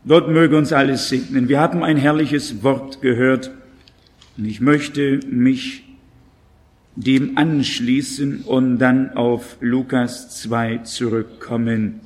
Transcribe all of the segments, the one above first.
Gott möge uns alles segnen. Wir haben ein herrliches Wort gehört und ich möchte mich dem anschließen und dann auf Lukas 2 zurückkommen.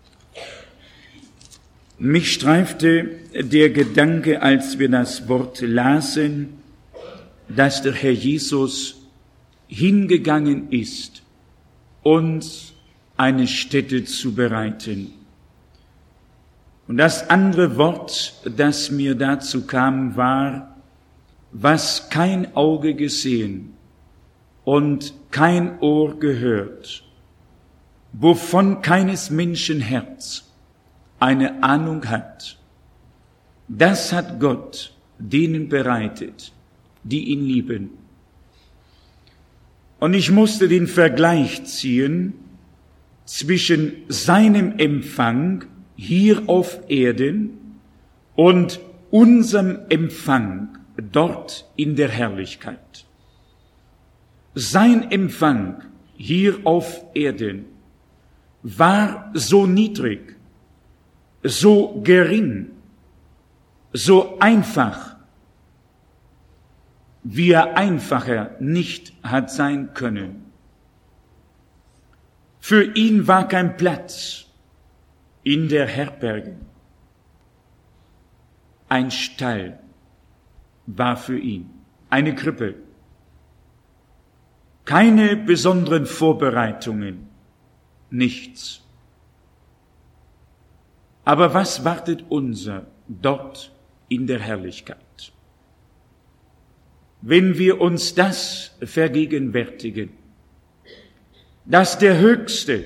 Mich streifte der Gedanke, als wir das Wort lasen, dass der Herr Jesus hingegangen ist, uns eine Stätte zu bereiten. Und das andere Wort, das mir dazu kam, war, was kein Auge gesehen und kein Ohr gehört, wovon keines Menschen Herz eine Ahnung hat. Das hat Gott denen bereitet, die ihn lieben. Und ich musste den Vergleich ziehen zwischen seinem Empfang hier auf Erden und unserem Empfang dort in der Herrlichkeit. Sein Empfang hier auf Erden war so niedrig, so gering, so einfach, wie er einfacher nicht hat sein können. Für ihn war kein Platz in der Herberge. Ein Stall war für ihn, eine Krippe. Keine besonderen Vorbereitungen, nichts. Aber was wartet unser dort in der Herrlichkeit? Wenn wir uns das vergegenwärtigen, dass der Höchste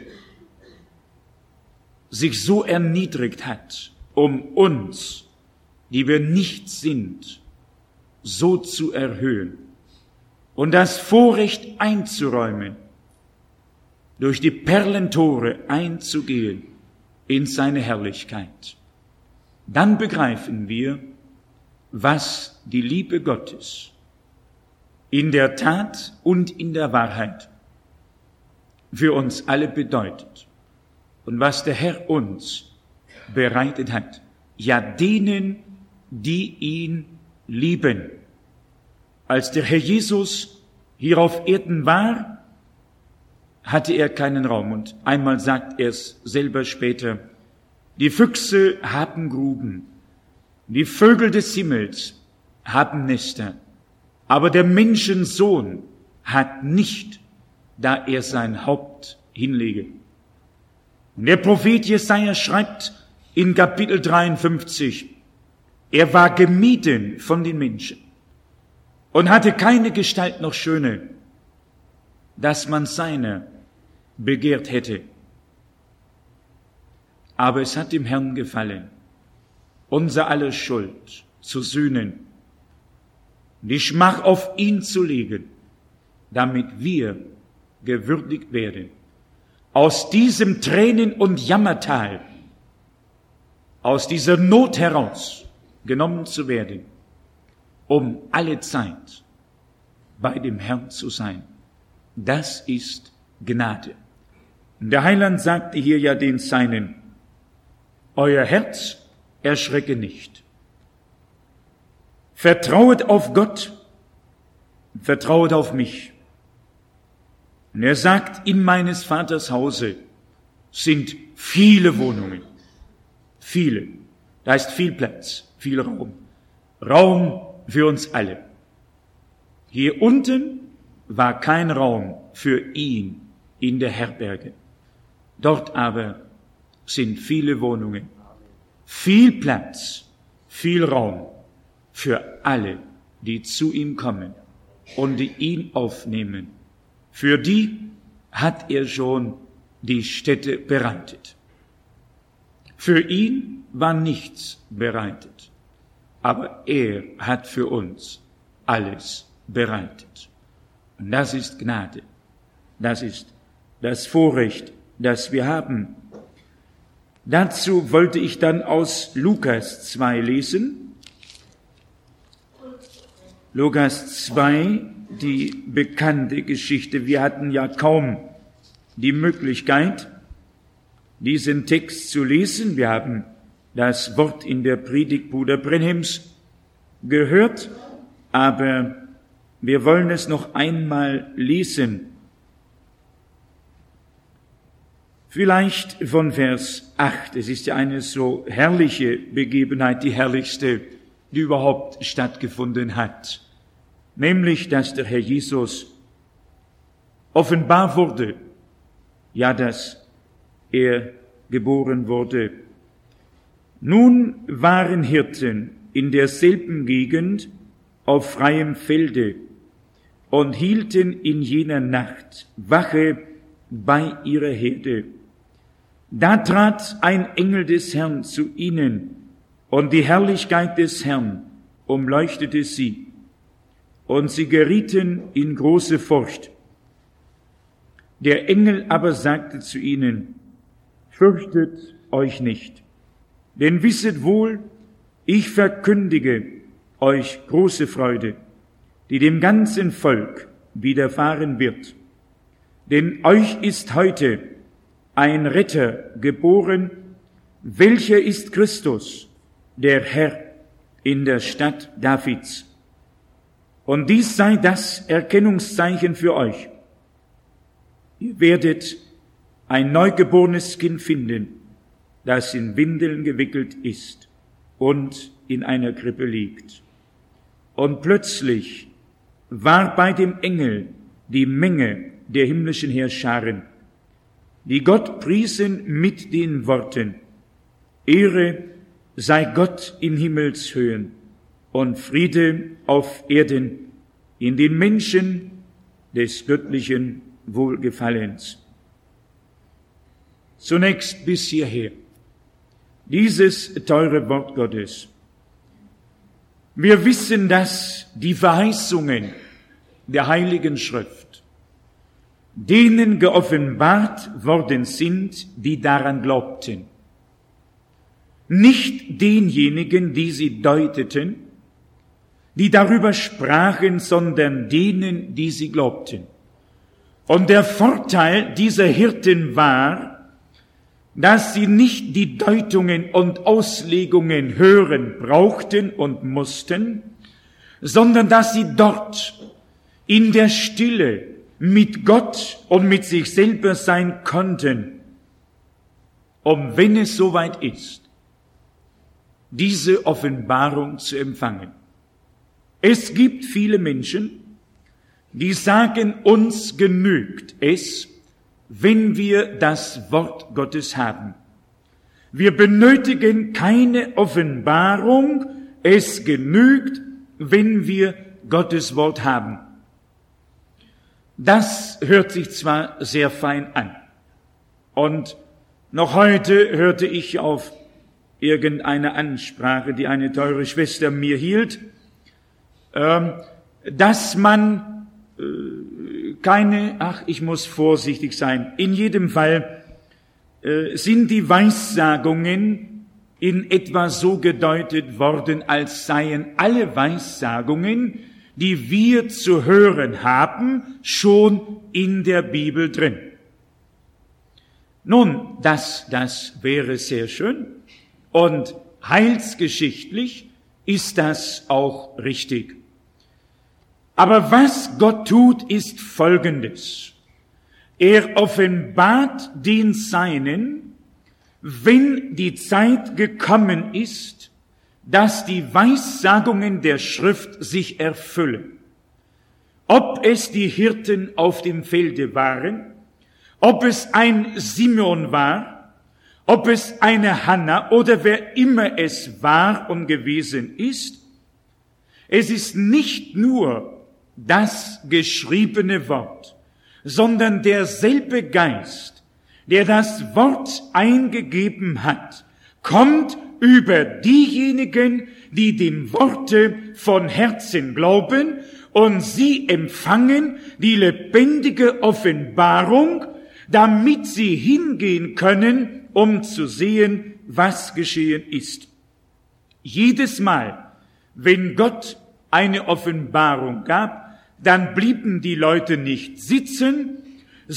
sich so erniedrigt hat, um uns, die wir nichts sind, so zu erhöhen und das Vorrecht einzuräumen, durch die Perlentore einzugehen in seine Herrlichkeit, dann begreifen wir, was die Liebe Gottes in der Tat und in der Wahrheit für uns alle bedeutet und was der Herr uns bereitet hat, ja denen, die ihn lieben. Als der Herr Jesus hier auf Erden war, hatte er keinen Raum. Und einmal sagt er es selber später, die Füchse haben Gruben, die Vögel des Himmels haben Nester, aber der Menschensohn hat nicht, da er sein Haupt hinlege. Und der Prophet Jesaja schreibt in Kapitel 53, er war gemieden von den Menschen und hatte keine Gestalt noch schöne, dass man seiner begehrt hätte. Aber es hat dem Herrn gefallen, unser aller Schuld zu sühnen, die Schmach auf ihn zu legen, damit wir gewürdigt werden, aus diesem Tränen- und Jammertal, aus dieser Not heraus genommen zu werden, um alle Zeit bei dem Herrn zu sein. Das ist Gnade. Und der Heiland sagte hier ja den Seinen, euer Herz erschrecke nicht. Vertrauet auf Gott, vertrauet auf mich. Und er sagt, in meines Vaters Hause sind viele Wohnungen. Viele. Da ist viel Platz, viel Raum. Raum für uns alle. Hier unten war kein Raum für ihn in der Herberge. Dort aber sind viele Wohnungen, viel Platz, viel Raum für alle, die zu ihm kommen und die ihn aufnehmen. Für die hat er schon die Stätte bereitet. Für ihn war nichts bereitet, aber er hat für uns alles bereitet. Und das ist Gnade. Das ist das Vorrecht, das wir haben. Dazu wollte ich dann aus Lukas 2 lesen. Lukas 2, die bekannte Geschichte. Wir hatten ja kaum die Möglichkeit, diesen Text zu lesen. Wir haben das Wort in der Predigt Bruder Brenhems gehört, aber wir wollen es noch einmal lesen. Vielleicht von Vers 8. Es ist ja eine so herrliche Begebenheit, die herrlichste, die überhaupt stattgefunden hat. Nämlich, dass der Herr Jesus offenbar wurde, ja, dass er geboren wurde. Nun waren Hirten in derselben Gegend auf freiem Felde und hielten in jener Nacht Wache bei ihrer Herde. Da trat ein Engel des Herrn zu ihnen, und die Herrlichkeit des Herrn umleuchtete sie, und sie gerieten in große Furcht. Der Engel aber sagte zu ihnen: Fürchtet euch nicht, denn wisset wohl, ich verkündige euch große Freude, die dem ganzen Volk widerfahren wird. Denn euch ist heute ein Retter geboren, welcher ist Christus, der Herr, in der Stadt Davids. Und dies sei das Erkennungszeichen für euch. Ihr werdet ein neugeborenes Kind finden, das in Windeln gewickelt ist und in einer Krippe liegt. Und plötzlich war bei dem Engel die Menge der himmlischen Heerscharen, die Gott priesen mit den Worten: Ehre sei Gott in Himmelshöhen und Friede auf Erden in den Menschen des göttlichen Wohlgefallens. Zunächst bis hierher dieses teure Wort Gottes. Wir wissen, dass die Verheißungen der Heiligen Schrift denen geoffenbart worden sind, die daran glaubten. Nicht denjenigen, die sie deuteten, die darüber sprachen, sondern denen, die sie glaubten. Und der Vorteil dieser Hirten war, dass sie nicht die Deutungen und Auslegungen hören brauchten und mussten, sondern dass sie dort in der Stille mit Gott und mit sich selber sein konnten, um, wenn es soweit ist, diese Offenbarung zu empfangen. Es gibt viele Menschen, die sagen, uns genügt es, wenn wir das Wort Gottes haben. Wir benötigen keine Offenbarung, es genügt, wenn wir Gottes Wort haben. Das hört sich zwar sehr fein an, und noch heute hörte ich auf irgendeine Ansprache, die eine teure Schwester mir hielt, dass man ich muss vorsichtig sein. In jedem Fall sind die Weissagungen in etwa so gedeutet worden, als seien alle Weissagungen, die wir zu hören haben, schon in der Bibel drin. Nun, das wäre sehr schön, und heilsgeschichtlich ist das auch richtig. Aber was Gott tut, ist Folgendes. Er offenbart den Seinen, wenn die Zeit gekommen ist, dass die Weissagungen der Schrift sich erfüllen. Ob es die Hirten auf dem Felde waren, ob es ein Simeon war, ob es eine Hanna oder wer immer es war und gewesen ist, es ist nicht nur das geschriebene Wort, sondern derselbe Geist, der das Wort eingegeben hat, kommt über diejenigen, die dem Worte von Herzen glauben, und sie empfangen die lebendige Offenbarung, damit sie hingehen können, um zu sehen, was geschehen ist. Jedes Mal, wenn Gott eine Offenbarung gab, dann blieben die Leute nicht sitzen,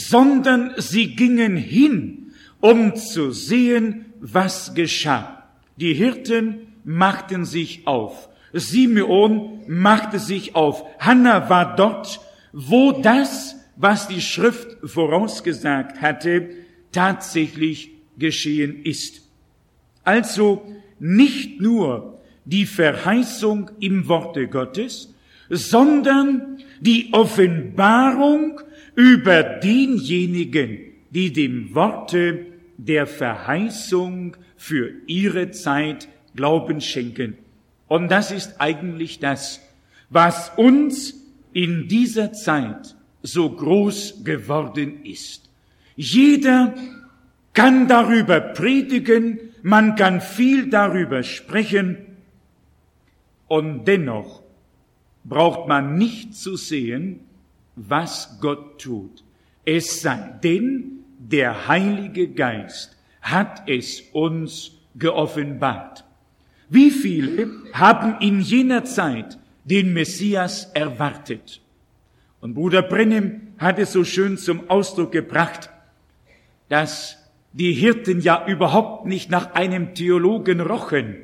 sondern sie gingen hin, um zu sehen, was geschah. Die Hirten machten sich auf. Simeon machte sich auf. Hannah war dort, wo das, was die Schrift vorausgesagt hatte, tatsächlich geschehen ist. Also nicht nur die Verheißung im Worte Gottes, sondern die Offenbarung über denjenigen, die dem Worte der Verheißung für ihre Zeit Glauben schenken. Und das ist eigentlich das, was uns in dieser Zeit so groß geworden ist. Jeder kann darüber predigen, man kann viel darüber sprechen, und dennoch braucht man nicht zu sehen, was Gott tut. Es sei denn, der Heilige Geist hat es uns geoffenbart. Wie viele haben in jener Zeit den Messias erwartet? Und Bruder Brennim hat es so schön zum Ausdruck gebracht, dass die Hirten ja überhaupt nicht nach einem Theologen rochen.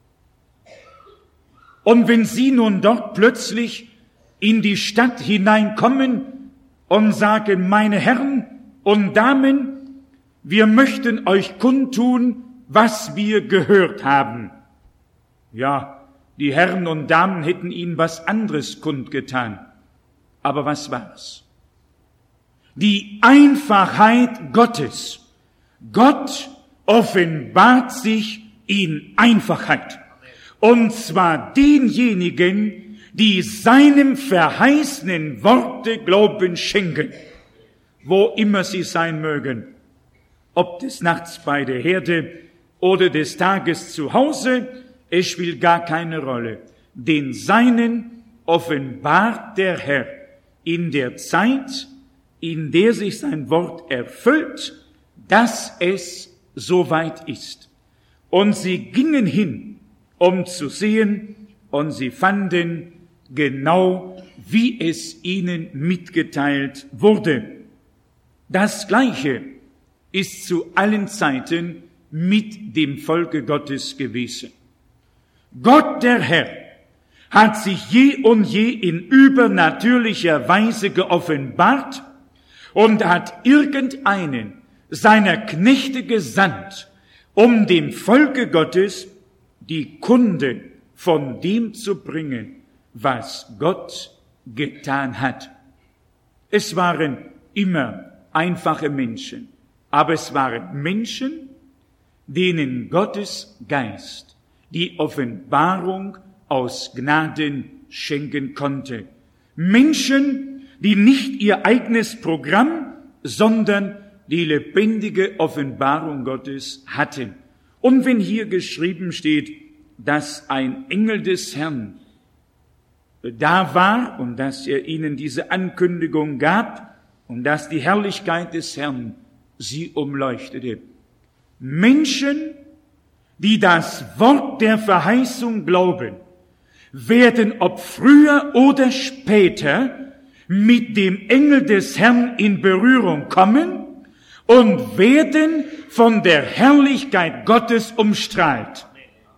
Und wenn sie nun dort plötzlich in die Stadt hineinkommen und sagen, meine Herren und Damen, wir möchten euch kundtun, was wir gehört haben. Ja, die Herren und Damen hätten ihnen was anderes kundgetan. Aber was war's? Die Einfachheit Gottes. Gott offenbart sich in Einfachheit. Und zwar denjenigen, die seinem verheißenen Worte Glauben schenken, wo immer sie sein mögen. Ob des Nachts bei der Herde oder des Tages zu Hause, es spielt gar keine Rolle. Den Seinen offenbart der Herr in der Zeit, in der sich sein Wort erfüllt, dass es soweit ist. Und sie gingen hin, um zu sehen, und sie fanden genau, wie es ihnen mitgeteilt wurde. Das Gleiche ist zu allen Zeiten mit dem Volke Gottes gewesen. Gott, der Herr, hat sich je und je in übernatürlicher Weise geoffenbart und hat irgendeinen seiner Knechte gesandt, um dem Volke Gottes die Kunde von dem zu bringen, was Gott getan hat. Es waren immer einfache Menschen, aber es waren Menschen, denen Gottes Geist die Offenbarung aus Gnaden schenken konnte. Menschen, die nicht ihr eigenes Programm, sondern die lebendige Offenbarung Gottes hatten. Und wenn hier geschrieben steht, dass ein Engel des Herrn da war und dass er ihnen diese Ankündigung gab und dass die Herrlichkeit des Herrn sie umleuchtete. Menschen, die das Wort der Verheißung glauben, werden ob früher oder später mit dem Engel des Herrn in Berührung kommen und werden von der Herrlichkeit Gottes umstrahlt.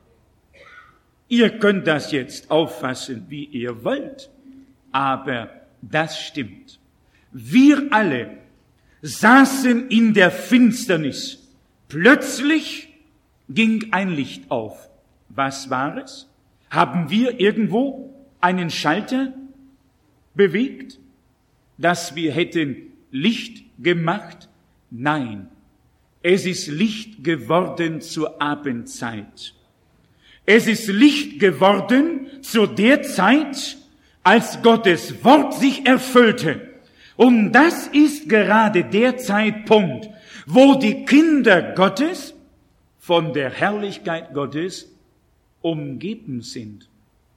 Ihr könnt das jetzt auffassen, wie ihr wollt, aber das stimmt. Wir alle saßen in der Finsternis. Plötzlich ging ein Licht auf. Was war es? Haben wir irgendwo einen Schalter bewegt, dass wir hätten Licht gemacht? Nein, es ist Licht geworden zur Abendzeit. Es ist Licht geworden zu der Zeit, als Gottes Wort sich erfüllte. Und das ist gerade der Zeitpunkt, wo die Kinder Gottes von der Herrlichkeit Gottes umgeben sind.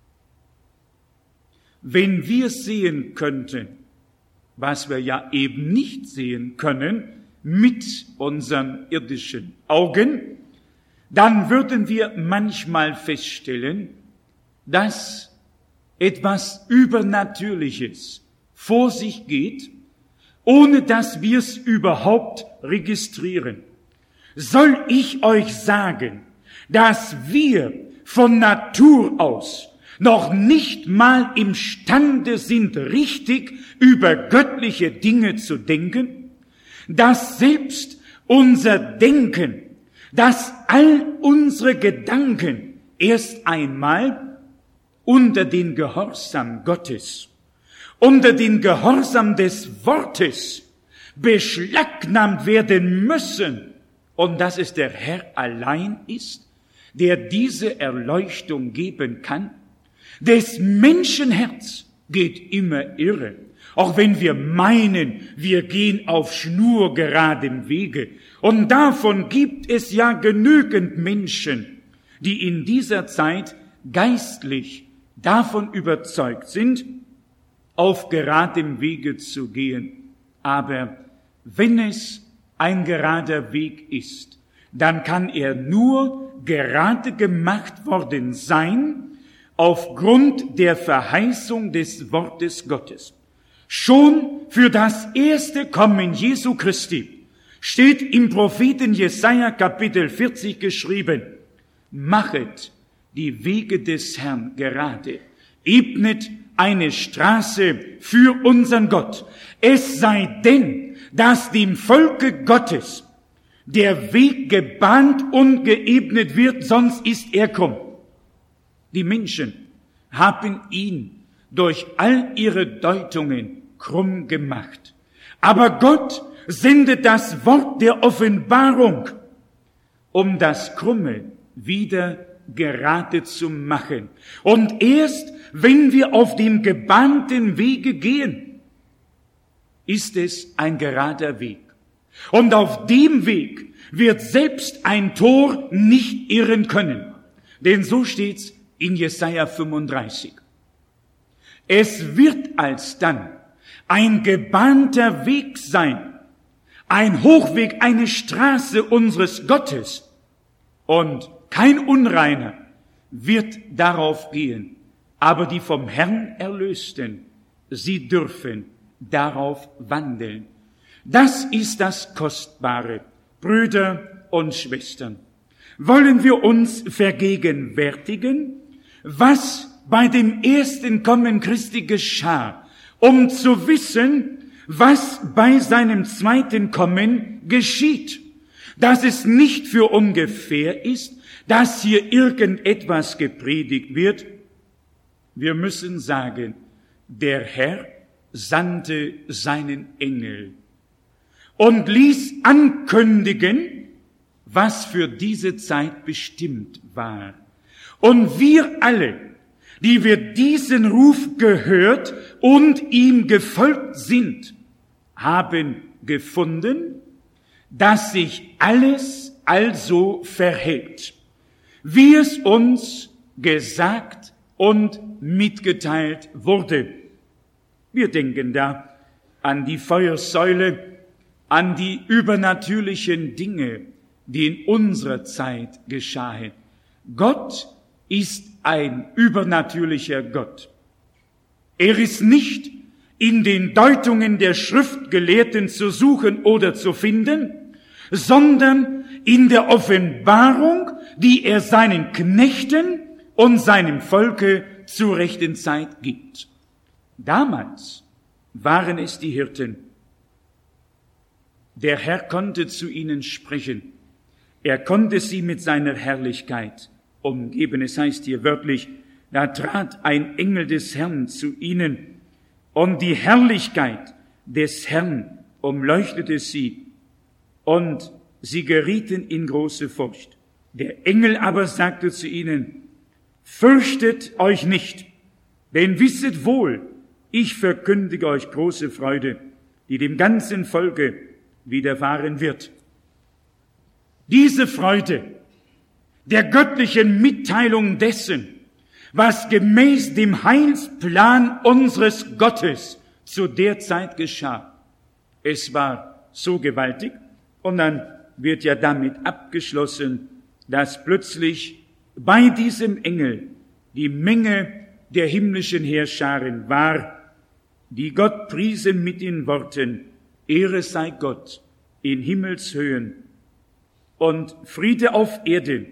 Wenn wir sehen könnten, was wir ja eben nicht sehen können mit unseren irdischen Augen, dann würden wir manchmal feststellen, dass etwas Übernatürliches vor sich geht, ohne dass wir es überhaupt registrieren. Soll ich euch sagen, dass wir von Natur aus noch nicht mal imstande sind, richtig über göttliche Dinge zu denken, dass selbst unser Denken, dass all unsere Gedanken erst einmal unter den Gehorsam Gottes, unter den Gehorsam des Wortes beschlagnahmt werden müssen, und dass es der Herr allein ist, der diese Erleuchtung geben kann. Des Menschenherz geht immer irre, auch wenn wir meinen, wir gehen auf schnurgeradem Wege. Und davon gibt es ja genügend Menschen, die in dieser Zeit geistlich davon überzeugt sind, auf geradem Wege zu gehen. Aber wenn es ein gerader Weg ist, dann kann er nur gerade gemacht worden sein aufgrund der Verheißung des Wortes Gottes. Schon für das erste Kommen Jesu Christi steht im Propheten Jesaja Kapitel 40 geschrieben: Machet die Wege des Herrn gerade, ebnet eine Straße für unseren Gott. Es sei denn, dass dem Volke Gottes der Weg gebahnt und geebnet wird, sonst ist er krumm. Die Menschen haben ihn durch all ihre Deutungen krumm gemacht. Aber Gott sendet das Wort der Offenbarung, um das Krumme wieder gerade zu machen. Und erst wenn wir auf dem gebahnten Wege gehen, ist es ein gerader Weg. Und auf dem Weg wird selbst ein Tor nicht irren können. Denn so steht's in Jesaja 35. Es wird alsdann ein gebahnter Weg sein, ein Hochweg, eine Straße unseres Gottes. Und kein Unreiner wird darauf gehen, aber die vom Herrn Erlösten, sie dürfen darauf wandeln. Das ist das Kostbare, Brüder und Schwestern. Wollen wir uns vergegenwärtigen, was bei dem ersten Kommen Christi geschah, um zu wissen, was bei seinem zweiten Kommen geschieht. Dass es nicht für ungefähr ist, dass hier irgendetwas gepredigt wird. Wir müssen sagen, der Herr sandte seinen Engel und ließ ankündigen, was für diese Zeit bestimmt war. Und wir alle, die wir diesen Ruf gehört und ihm gefolgt sind, haben gefunden, dass sich alles also verhält, wie es uns gesagt und mitgeteilt wurde. Wir denken da an die Feuersäule, an die übernatürlichen Dinge, die in unserer Zeit geschahen. Gott ist ein übernatürlicher Gott. Er ist nicht in den Deutungen der Schriftgelehrten zu suchen oder zu finden, sondern in der Offenbarung, die er seinen Knechten und seinem Volke zur rechten Zeit gibt. Damals waren es die Hirten. Der Herr konnte zu ihnen sprechen. Er konnte sie mit seiner Herrlichkeit umgeben. Es heißt hier wörtlich, da trat ein Engel des Herrn zu ihnen und die Herrlichkeit des Herrn umleuchtete sie und sie gerieten in große Furcht. Der Engel aber sagte zu ihnen, fürchtet euch nicht, denn wisset wohl, ich verkündige euch große Freude, die dem ganzen Volke widerfahren wird. Diese Freude der göttlichen Mitteilung dessen, was gemäß dem Heilsplan unseres Gottes zu der Zeit geschah. Es war so gewaltig und dann wird ja damit abgeschlossen, dass plötzlich bei diesem Engel die Menge der himmlischen Heerscharen war, die Gott priesen mit den Worten, Ehre sei Gott in Himmelshöhen und Friede auf Erden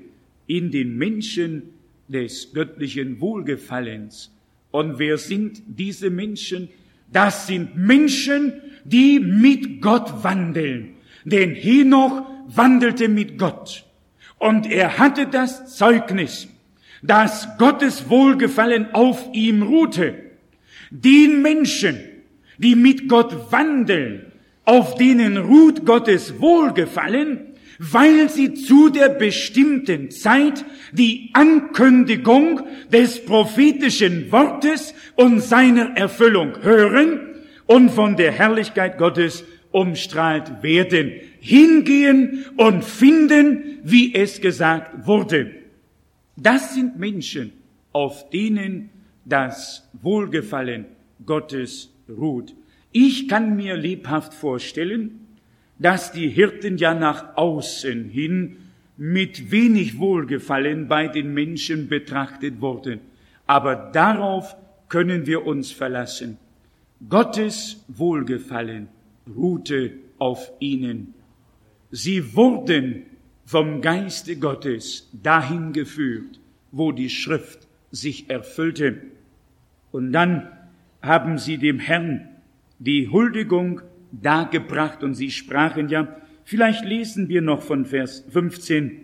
in den Menschen des göttlichen Wohlgefallens. Und wer sind diese Menschen? Das sind Menschen, die mit Gott wandeln. Denn Henoch wandelte mit Gott. Und er hatte das Zeugnis, dass Gottes Wohlgefallen auf ihm ruhte. Den Menschen, die mit Gott wandeln, auf denen ruht Gottes Wohlgefallen, weil sie zu der bestimmten Zeit die Ankündigung des prophetischen Wortes und seiner Erfüllung hören und von der Herrlichkeit Gottes umstrahlt werden, hingehen und finden, wie es gesagt wurde. Das sind Menschen, auf denen das Wohlgefallen Gottes ruht. Ich kann mir lebhaft vorstellen, dass die Hirten ja nach außen hin mit wenig Wohlgefallen bei den Menschen betrachtet wurden. Aber darauf können wir uns verlassen. Gottes Wohlgefallen ruhte auf ihnen. Sie wurden vom Geiste Gottes dahin geführt, wo die Schrift sich erfüllte. Und dann haben sie dem Herrn die Huldigung dargebracht und sie sprachen ja, vielleicht lesen wir noch von Vers 15.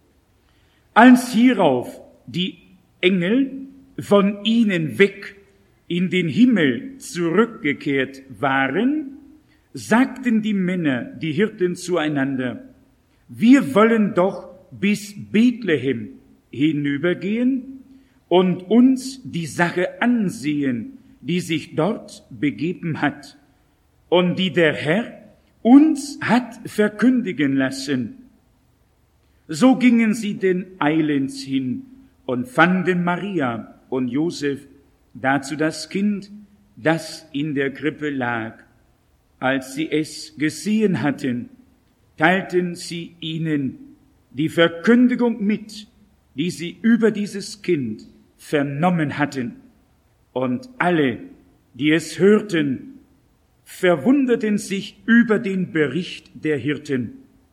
Als hierauf die Engel von ihnen weg in den Himmel zurückgekehrt waren, sagten die Männer, die Hirten zueinander, wir wollen doch bis Bethlehem hinübergehen und uns die Sache ansehen, die sich dort begeben hat und die der Herr uns hat verkündigen lassen. So gingen sie denn eilends hin und fanden Maria und Josef, dazu das Kind, das in der Krippe lag. Als sie es gesehen hatten, teilten sie ihnen die Verkündigung mit, die sie über dieses Kind vernommen hatten. Und alle, die es hörten, verwunderten sich über den Bericht der Hirten.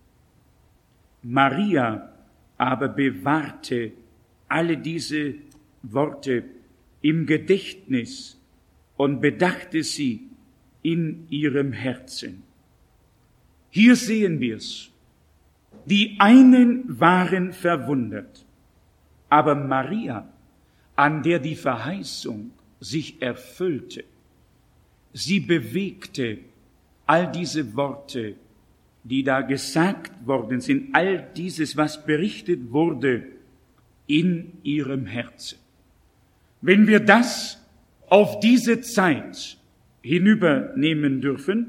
Maria aber bewahrte alle diese Worte im Gedächtnis und bedachte sie in ihrem Herzen. Hier sehen wir's. Die einen waren verwundert, aber Maria, an der die Verheißung sich erfüllte, sie bewegte all diese Worte, die da gesagt worden sind, all dieses, was berichtet wurde, in ihrem Herzen. Wenn wir das auf diese Zeit hinübernehmen dürfen,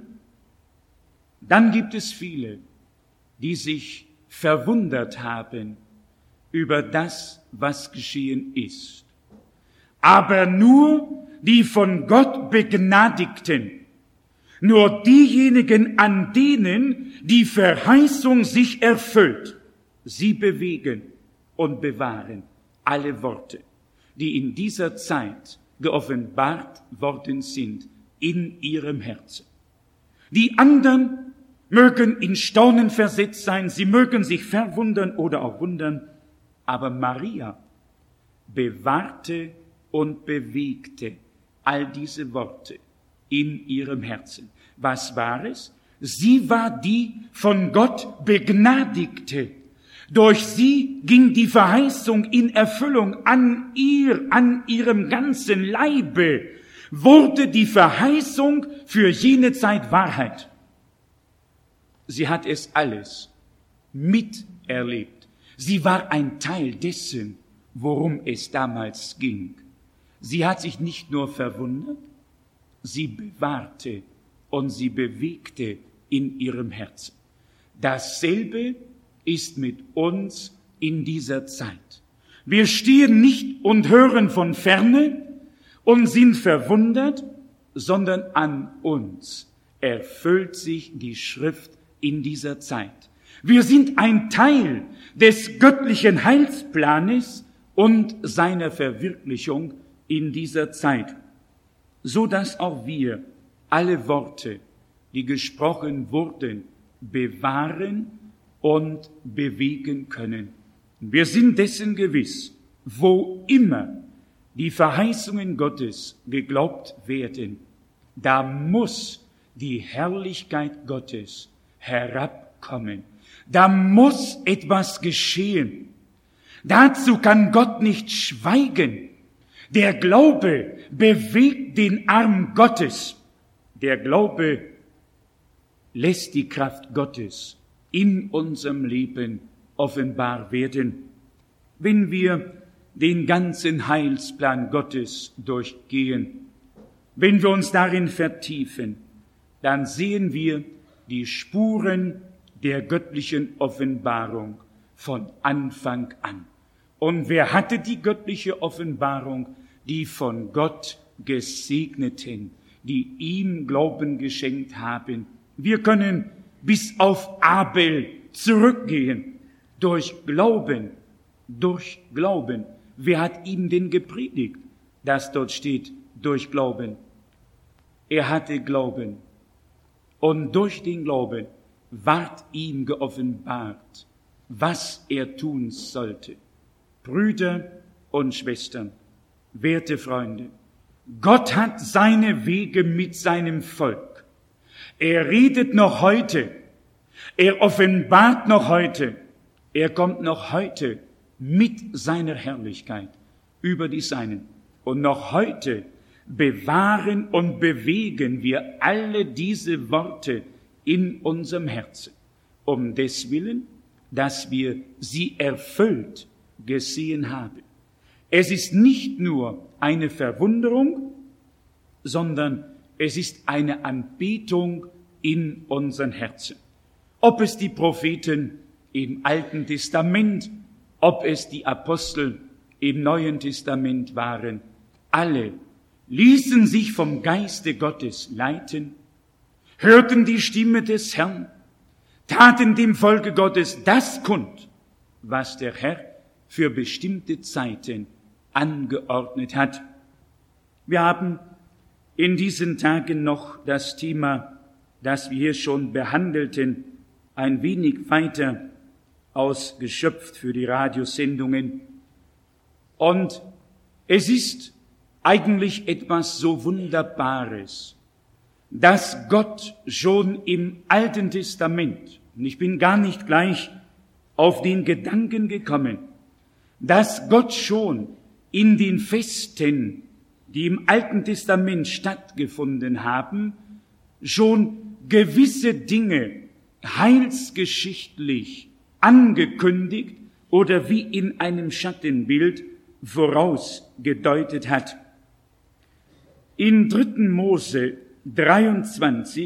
dann gibt es viele, die sich verwundert haben über das, was geschehen ist. Aber nur die von Gott Begnadigten, nur diejenigen, an denen die Verheißung sich erfüllt, sie bewegen und bewahren alle Worte, die in dieser Zeit geoffenbart worden sind, in ihrem Herzen. Die anderen mögen in Staunen versetzt sein, sie mögen sich verwundern oder auch wundern, aber Maria bewahrte und bewegte all diese Worte in ihrem Herzen. Was war es? Sie war die von Gott Begnadigte. Durch sie ging die Verheißung in Erfüllung an ihrem ganzen Leibe, wurde die Verheißung für jene Zeit Wahrheit. Sie hat es alles miterlebt. Sie war ein Teil dessen, worum es damals ging. Sie hat sich nicht nur verwundert, sie bewahrte und sie bewegte in ihrem Herzen. Dasselbe ist mit uns in dieser Zeit. Wir stehen nicht und hören von ferne und sind verwundert, sondern an uns erfüllt sich die Schrift in dieser Zeit. Wir sind ein Teil des göttlichen Heilsplanes und seiner Verwirklichung in dieser Zeit, so dass auch wir alle Worte, die gesprochen wurden, bewahren und bewegen können. Wir sind dessen gewiss, wo immer die Verheißungen Gottes geglaubt werden, da muss die Herrlichkeit Gottes herabkommen. Da muss etwas geschehen. Dazu kann Gott nicht schweigen. Der Glaube bewegt den Arm Gottes. Der Glaube lässt die Kraft Gottes in unserem Leben offenbar werden. Wenn wir den ganzen Heilsplan Gottes durchgehen, wenn wir uns darin vertiefen, dann sehen wir die Spuren der göttlichen Offenbarung von Anfang an. Und wer hatte die göttliche Offenbarung? Die von Gott Gesegneten, die ihm Glauben geschenkt haben. Wir können bis auf Abel zurückgehen. Durch Glauben. Wer hat ihm denn gepredigt? Das dort steht, durch Glauben. Er hatte Glauben. Und durch den Glauben ward ihm geoffenbart, was er tun sollte. Brüder und Schwestern, werte Freunde, Gott hat seine Wege mit seinem Volk. Er redet noch heute. Er offenbart noch heute. Er kommt noch heute mit seiner Herrlichkeit über die Seinen. Und noch heute bewahren und bewegen wir alle diese Worte in unserem Herzen, um des Willen, dass wir sie erfüllt gesehen haben. Es ist nicht nur eine Verwunderung, sondern es ist eine Anbetung in unseren Herzen. Ob es die Propheten im Alten Testament, ob es die Apostel im Neuen Testament waren, alle ließen sich vom Geiste Gottes leiten, hörten die Stimme des Herrn, taten dem Volke Gottes das kund, was der Herr für bestimmte Zeiten angeordnet hat. Wir haben in diesen Tagen noch das Thema, das wir hier schon behandelten, ein wenig weiter ausgeschöpft für die Radiosendungen. Und es ist eigentlich etwas so Wunderbares, dass Gott schon im Alten Testament, und ich bin gar nicht gleich auf den Gedanken gekommen, dass Gott schon in den Festen, die im Alten Testament stattgefunden haben, schon gewisse Dinge heilsgeschichtlich angekündigt oder wie in einem Schattenbild vorausgedeutet hat. In 3. Mose 23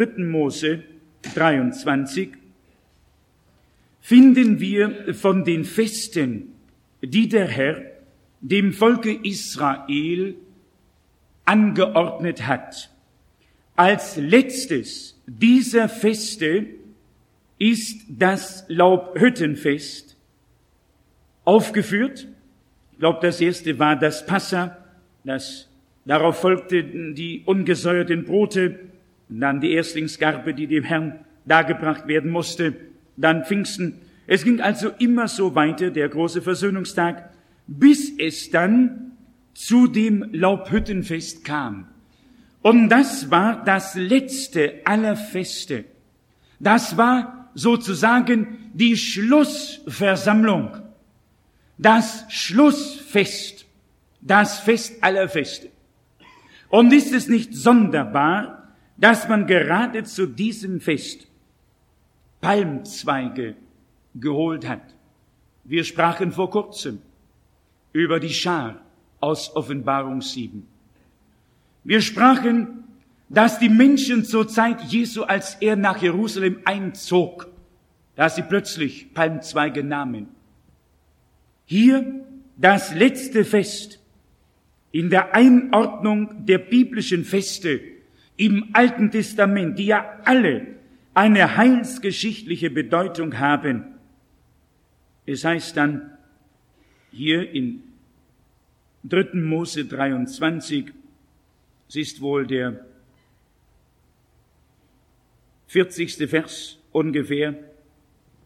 finden wir von den Festen, die der Herr dem Volke Israel angeordnet hat. Als letztes dieser Feste ist das Laubhüttenfest aufgeführt. Ich glaube, das erste war das Passa, darauf folgten die ungesäuerten Brote, dann die Erstlingsgarbe, die dem Herrn dargebracht werden musste, dann Pfingsten. Es ging also immer so weiter, der große Versöhnungstag, bis es dann zu dem Laubhüttenfest kam. Und das war das letzte aller Feste. Das war sozusagen die Schlussversammlung, das Schlussfest, das Fest aller Feste. Und ist es nicht sonderbar, dass man gerade zu diesem Fest Palmzweige geholt hat? Wir sprachen vor kurzem über die Schar aus Offenbarung 7. Wir sprachen, dass die Menschen zur Zeit Jesu, als er nach Jerusalem einzog, dass sie plötzlich Palmzweige nahmen. Hier das letzte Fest in der Einordnung der biblischen Feste im Alten Testament, die ja alle eine heilsgeschichtliche Bedeutung haben. Es heißt dann hier in 3. Mose 23, es ist wohl der 40. Vers ungefähr,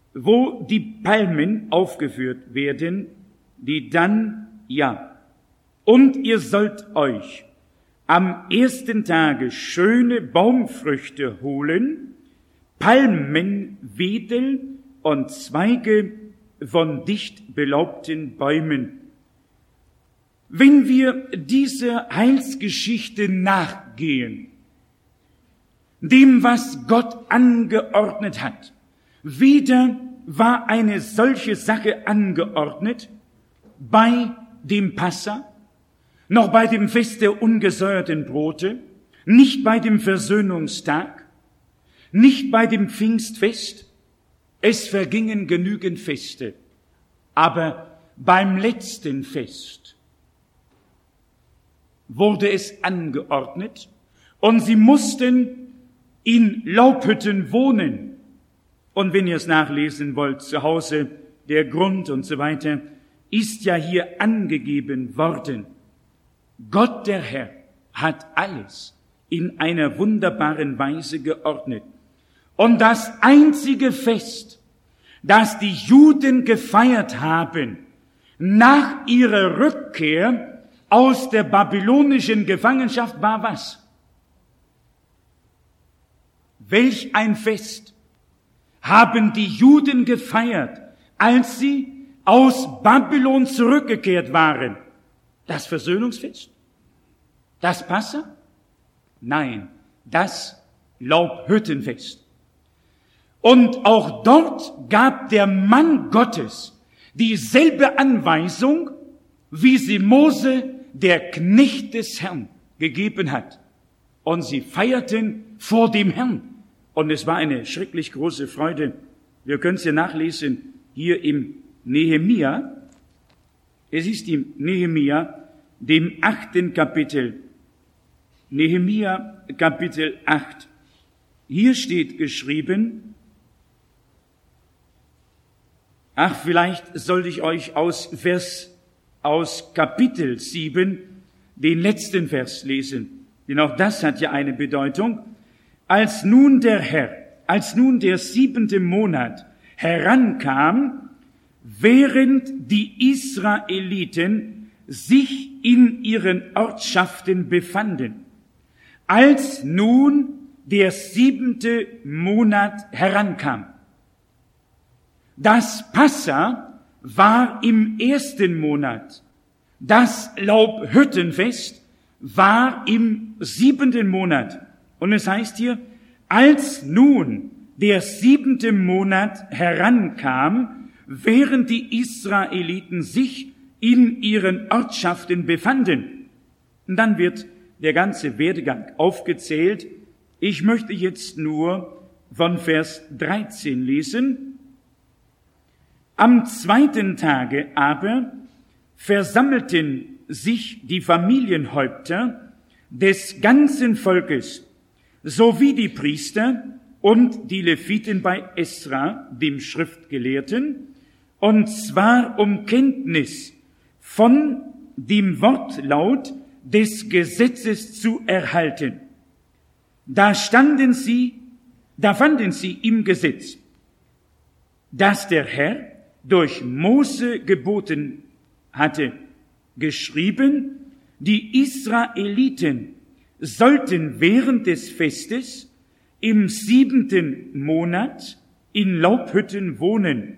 wo die Palmen aufgeführt werden, die dann, und ihr sollt euch am ersten Tage schöne Baumfrüchte holen, Palmenwedel und Zweige von dicht belaubten Bäumen. Wenn wir dieser Heilsgeschichte nachgehen, dem, was Gott angeordnet hat, weder war eine solche Sache angeordnet bei dem Passa, noch bei dem Fest der ungesäuerten Brote, nicht bei dem Versöhnungstag, nicht bei dem Pfingstfest. Es vergingen genügend Feste, aber beim letzten Fest wurde es angeordnet und sie mussten in Laubhütten wohnen. Und wenn ihr es nachlesen wollt, zu Hause, der Grund und so weiter, ist ja hier angegeben worden. Gott der Herr hat alles in einer wunderbaren Weise geordnet. Und das einzige Fest, das die Juden gefeiert haben, nach ihrer Rückkehr aus der babylonischen Gefangenschaft, war was? Welch ein Fest haben die Juden gefeiert, als sie aus Babylon zurückgekehrt waren? Das Versöhnungsfest? Das Passa? Nein, das Laubhüttenfest. Und auch dort gab der Mann Gottes dieselbe Anweisung, wie sie Mose, der Knecht des Herrn, gegeben hat. Und sie feierten vor dem Herrn. Und es war eine schrecklich große Freude. Wir können es ja nachlesen hier im Nehemia. Es ist im Nehemia, dem 8. Kapitel. Nehemia, Kapitel 8. Hier steht geschrieben, vielleicht sollte ich euch aus Kapitel 7 den letzten Vers lesen. Denn auch das hat ja eine Bedeutung. Als nun der 7. Monat herankam, während die Israeliten sich in ihren Ortschaften befanden. Als nun der 7. Monat herankam. Das Passa war im 1. Monat. Das Laubhüttenfest war im 7. Monat. Und es heißt hier, als nun der 7. Monat herankam, während die Israeliten sich in ihren Ortschaften befanden. Und dann wird der ganze Werdegang aufgezählt. Ich möchte jetzt nur von Vers 13 lesen. Am 2. Tage aber versammelten sich die Familienhäupter des ganzen Volkes, sowie die Priester und die Leviten bei Esra, dem Schriftgelehrten, und zwar um Kenntnis von dem Wortlaut des Gesetzes zu erhalten. Da fanden sie im Gesetz, dass der Herr durch Mose geboten hatte, geschrieben, die Israeliten sollten während des Festes im 7. Monat in Laubhütten wohnen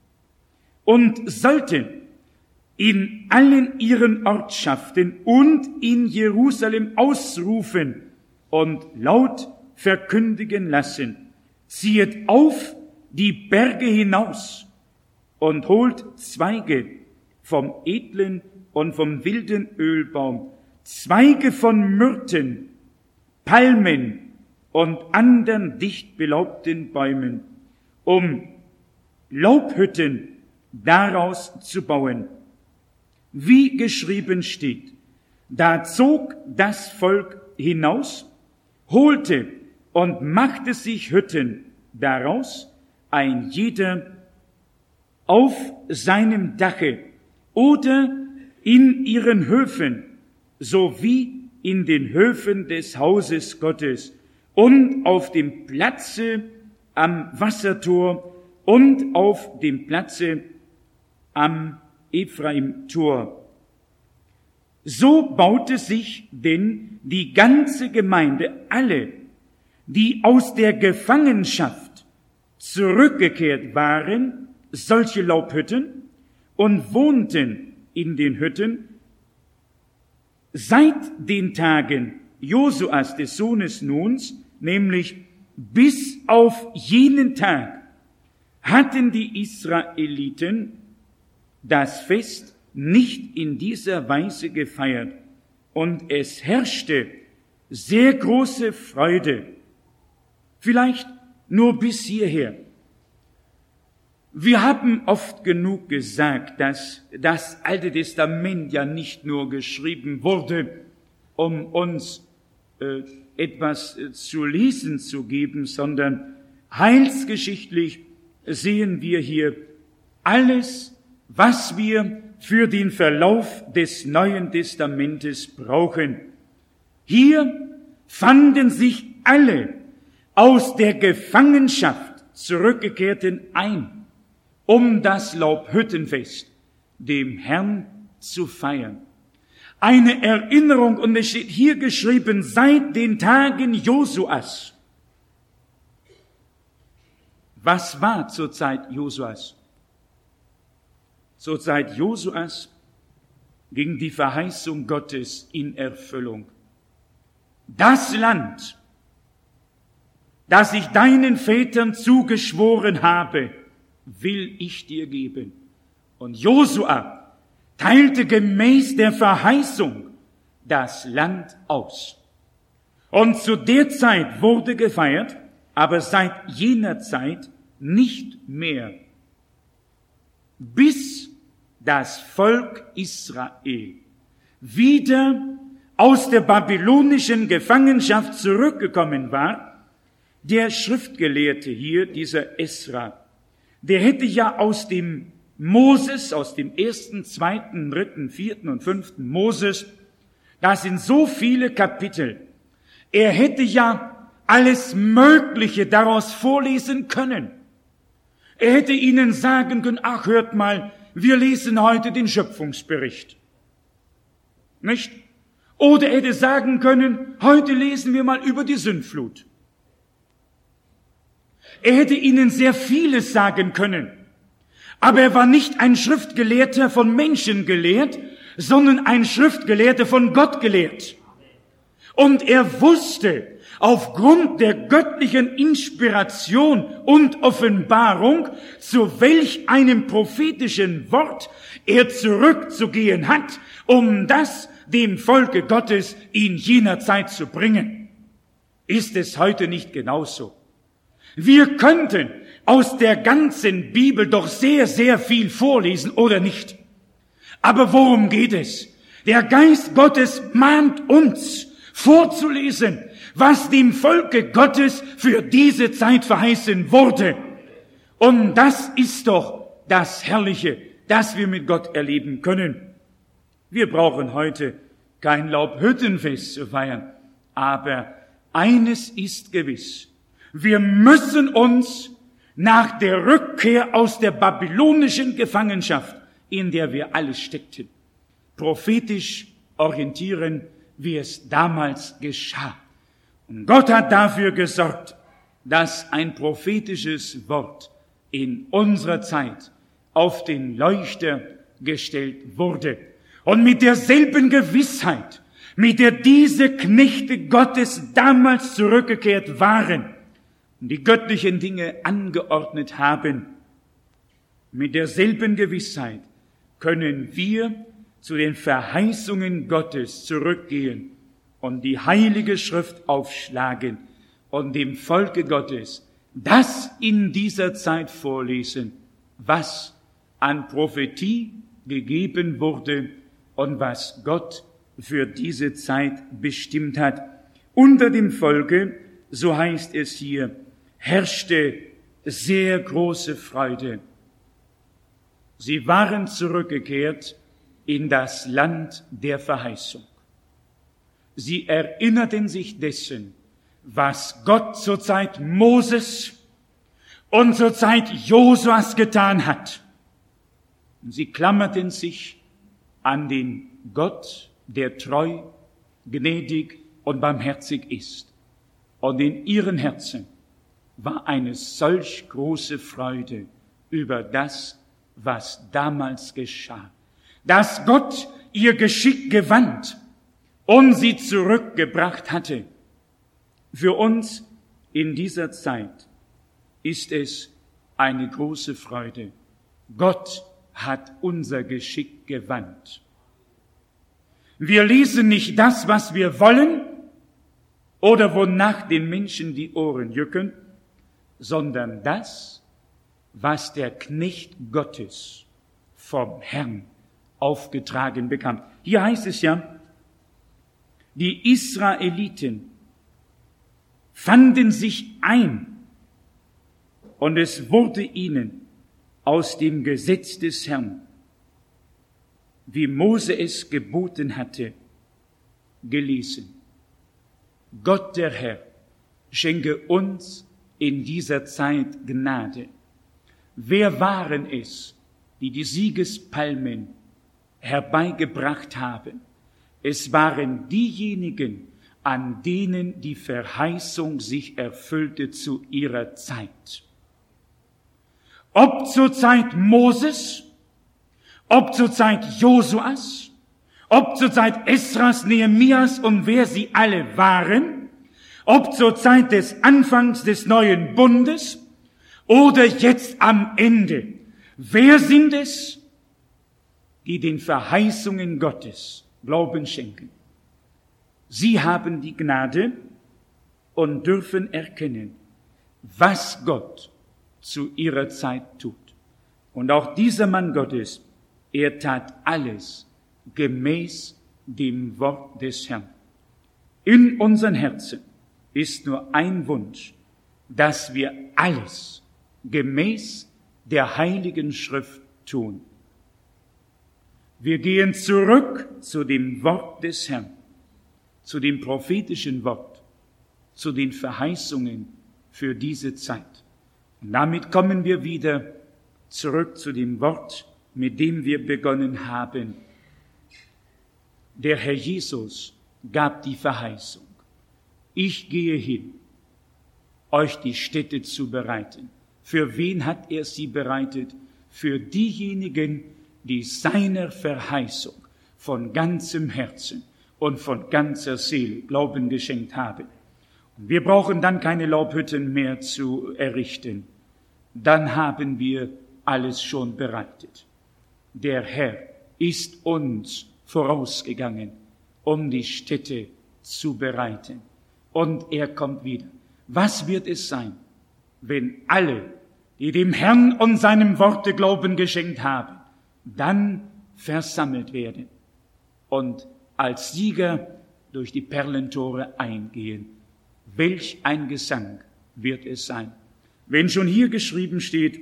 und sollten in allen ihren Ortschaften und in Jerusalem ausrufen und laut verkündigen lassen: Ziehet auf die Berge hinaus und holt Zweige vom edlen und vom wilden Ölbaum, Zweige von Myrten, Palmen und anderen dicht belaubten Bäumen, um Laubhütten daraus zu bauen. Wie geschrieben steht, da zog das Volk hinaus, holte und machte sich Hütten daraus, ein jeder auf seinem Dache oder in ihren Höfen, sowie in den Höfen des Hauses Gottes und auf dem Platze am Wassertor und auf dem Platze am Ephraim-Tor. So baute sich denn die ganze Gemeinde, alle, die aus der Gefangenschaft zurückgekehrt waren, solche Laubhütten und wohnten in den Hütten. Seit den Tagen Josuas des Sohnes Nuns, nämlich bis auf jenen Tag, hatten die Israeliten das Fest nicht in dieser Weise gefeiert, und es herrschte sehr große Freude. Vielleicht nur bis hierher. Wir haben oft genug gesagt, dass das Alte Testament ja nicht nur geschrieben wurde, um uns etwas zu lesen zu geben, sondern heilsgeschichtlich sehen wir hier alles, was wir für den Verlauf des Neuen Testamentes brauchen. Hier fanden sich alle aus der Gefangenschaft Zurückgekehrten ein, um das Laubhüttenfest dem Herrn zu feiern. Eine Erinnerung, und es steht hier geschrieben, seit den Tagen Josuas. Was war zur Zeit Josuas? Zur Zeit Josuas ging die Verheißung Gottes in Erfüllung. Das Land, das ich deinen Vätern zugeschworen habe, will ich dir geben. Und Josua teilte gemäß der Verheißung das Land aus. Und zu der Zeit wurde gefeiert, aber seit jener Zeit nicht mehr, bis das Volk Israel wieder aus der babylonischen Gefangenschaft zurückgekommen war. Der Schriftgelehrte hier, dieser Esra, der hätte ja aus dem Moses, aus dem 1., 2., 3., 4. und 5. Moses, das sind so viele Kapitel, er hätte ja alles Mögliche daraus vorlesen können. Er hätte ihnen sagen können, ach, hört mal, wir lesen heute den Schöpfungsbericht. Nicht? Oder er hätte sagen können, heute lesen wir mal über die Sündflut. Er hätte ihnen sehr vieles sagen können. Aber er war nicht ein Schriftgelehrter von Menschen gelehrt, sondern ein Schriftgelehrter von Gott gelehrt. Und er wusste, aufgrund der göttlichen Inspiration und Offenbarung, zu welch einem prophetischen Wort er zurückzugehen hat, um das dem Volke Gottes in jener Zeit zu bringen. Ist es heute nicht genauso? Wir könnten aus der ganzen Bibel doch sehr, sehr viel vorlesen, oder nicht? Aber worum geht es? Der Geist Gottes mahnt uns, vorzulesen, was dem Volke Gottes für diese Zeit verheißen wurde. Und das ist doch das Herrliche, das wir mit Gott erleben können. Wir brauchen heute kein Laubhüttenfest zu feiern, aber eines ist gewiss: Wir müssen uns nach der Rückkehr aus der babylonischen Gefangenschaft, in der wir alle steckten, prophetisch orientieren, wie es damals geschah. Und Gott hat dafür gesorgt, dass ein prophetisches Wort in unserer Zeit auf den Leuchter gestellt wurde. Und mit derselben Gewissheit, mit der diese Knechte Gottes damals zurückgekehrt waren und die göttlichen Dinge angeordnet haben, mit derselben Gewissheit können wir zu den Verheißungen Gottes zurückgehen und die Heilige Schrift aufschlagen und dem Volke Gottes das in dieser Zeit vorlesen, was an Prophetie gegeben wurde und was Gott für diese Zeit bestimmt hat. Unter dem Volke, so heißt es hier, herrschte sehr große Freude. Sie waren zurückgekehrt in das Land der Verheißung. Sie erinnerten sich dessen, was Gott zur Zeit Moses und zur Zeit Josuas getan hat. Und sie klammerten sich an den Gott, der treu, gnädig und barmherzig ist. Und in ihren Herzen war eine solch große Freude über das, was damals geschah, dass Gott ihr Geschick gewandt und sie zurückgebracht hatte. Für uns in dieser Zeit ist es eine große Freude. Gott hat unser Geschick gewandt. Wir lesen nicht das, was wir wollen oder wonach den Menschen die Ohren jucken, sondern das, was der Knecht Gottes vom Herrn aufgetragen bekam. Hier heißt es ja, die Israeliten fanden sich ein und es wurde ihnen aus dem Gesetz des Herrn, wie Mose es geboten hatte, gelesen. Gott der Herr schenke uns in dieser Zeit Gnade. Wer waren es, die die Siegespalmen herbeigebracht haben? Es waren diejenigen, an denen die Verheißung sich erfüllte zu ihrer Zeit. Ob zur Zeit Moses, ob zur Zeit Josuas, ob zur Zeit Esras, Nehemias und wer sie alle waren, ob zur Zeit des Anfangs des neuen Bundes oder jetzt am Ende. Wer sind es, die den Verheißungen Gottes Glauben schenken? Sie haben die Gnade und dürfen erkennen, was Gott zu ihrer Zeit tut. Und auch dieser Mann Gottes, er tat alles gemäß dem Wort des Herrn. In unseren Herzen ist nur ein Wunsch, dass wir alles gemäß der Heiligen Schrift tun. Wir gehen zurück zu dem Wort des Herrn, zu dem prophetischen Wort, zu den Verheißungen für diese Zeit. Und damit kommen wir wieder zurück zu dem Wort, mit dem wir begonnen haben. Der Herr Jesus gab die Verheißung: Ich gehe hin, euch die Stätte zu bereiten. Für wen hat er sie bereitet? Für diejenigen, die seiner Verheißung von ganzem Herzen und von ganzer Seele Glauben geschenkt haben. Und wir brauchen dann keine Laubhütten mehr zu errichten. Dann haben wir alles schon bereitet. Der Herr ist uns vorausgegangen, um die Stätte zu bereiten. Und er kommt wieder. Was wird es sein, wenn alle, die dem Herrn und seinem Worte Glauben geschenkt haben, dann versammelt werden und als Sieger durch die Perlentore eingehen? Welch ein Gesang wird es sein, wenn schon hier geschrieben steht,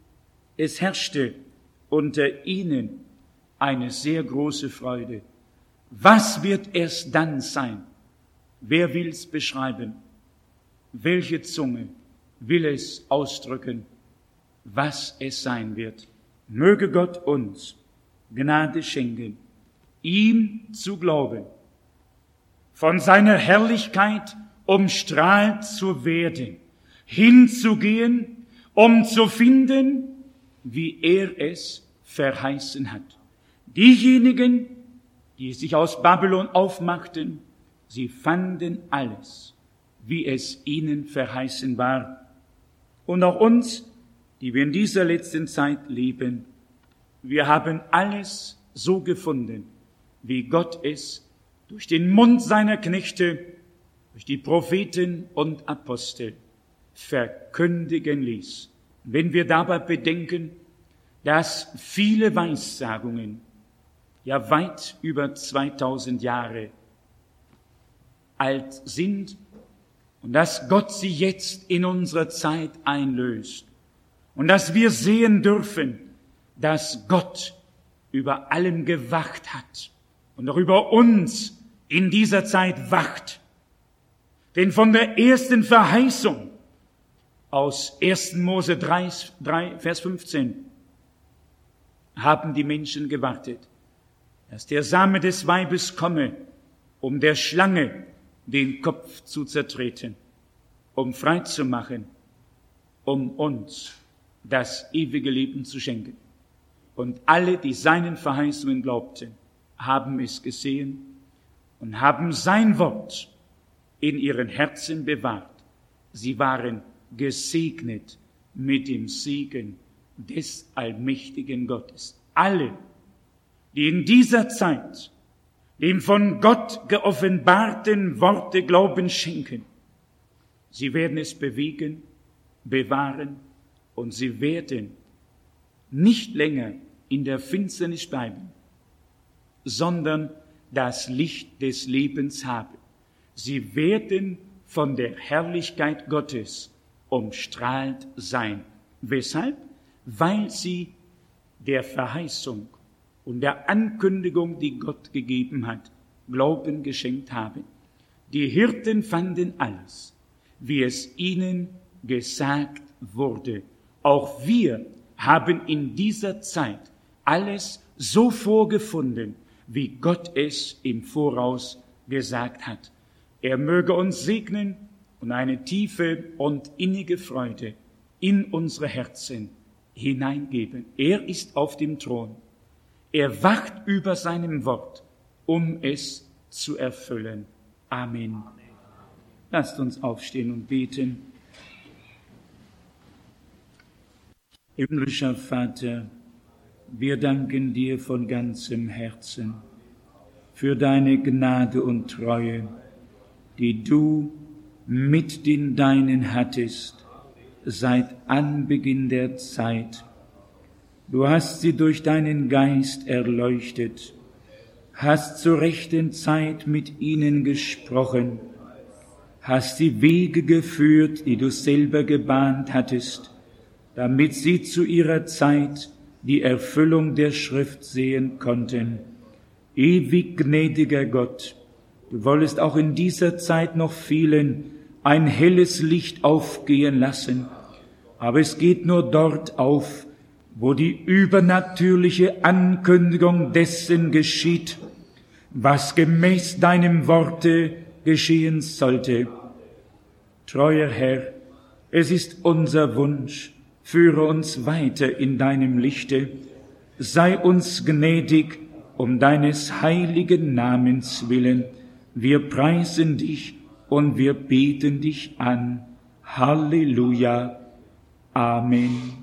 es herrschte unter ihnen eine sehr große Freude. Was wird es dann sein? Wer will's beschreiben? Welche Zunge will es ausdrücken, was es sein wird? Möge Gott uns Gnade schenken, ihm zu glauben, von seiner Herrlichkeit umstrahlt zu werden, hinzugehen, um zu finden, wie er es verheißen hat. Diejenigen, die sich aus Babylon aufmachten, sie fanden alles, wie es ihnen verheißen war. Und auch uns, die wir in dieser letzten Zeit leben, wir haben alles so gefunden, wie Gott es durch den Mund seiner Knechte, durch die Propheten und Apostel verkündigen ließ. Wenn wir dabei bedenken, dass viele Weissagungen ja weit über 2000 Jahre alt sind und dass Gott sie jetzt in unserer Zeit einlöst und dass wir sehen dürfen, dass Gott über allem gewacht hat und auch über uns in dieser Zeit wacht. Denn von der ersten Verheißung aus 1. Mose 3, Vers 15 haben die Menschen gewartet, dass der Same des Weibes komme, um der Schlange den Kopf zu zertreten, um frei zu machen, um uns das ewige Leben zu schenken. Und alle, die seinen Verheißungen glaubten, haben es gesehen und haben sein Wort in ihren Herzen bewahrt. Sie waren gesegnet mit dem Segen des allmächtigen Gottes. Alle, die in dieser Zeit dem von Gott geoffenbarten Worte Glauben schenken, sie werden es bewegen, bewahren und sie werden nicht länger in der Finsternis bleiben, sondern das Licht des Lebens haben. Sie werden von der Herrlichkeit Gottes umstrahlt sein. Weshalb? Weil sie der Verheißung und der Ankündigung, die Gott gegeben hat, Glauben geschenkt haben. Die Hirten fanden alles, wie es ihnen gesagt wurde. Auch wir haben in dieser Zeit alles so vorgefunden, wie Gott es im Voraus gesagt hat. Er möge uns segnen und eine tiefe und innige Freude in unsere Herzen hineingeben. Er ist auf dem Thron. Er wacht über seinem Wort, um es zu erfüllen. Amen. Lasst uns aufstehen und beten. Himmlischer Vater, wir danken dir von ganzem Herzen für deine Gnade und Treue, die du mit den Deinen hattest seit Anbeginn der Zeit. Du hast sie durch deinen Geist erleuchtet, hast zur rechten Zeit mit ihnen gesprochen, hast die Wege geführt, die du selber gebahnt hattest, damit sie zu ihrer Zeit die Erfüllung der Schrift sehen konnten. Ewig gnädiger Gott, du wollest auch in dieser Zeit noch vielen ein helles Licht aufgehen lassen, aber es geht nur dort auf, wo die übernatürliche Ankündigung dessen geschieht, was gemäß deinem Worte geschehen sollte. Treuer Herr, es ist unser Wunsch, führe uns weiter in deinem Lichte, sei uns gnädig um deines heiligen Namens willen. Wir preisen dich und wir beten dich an. Halleluja. Amen.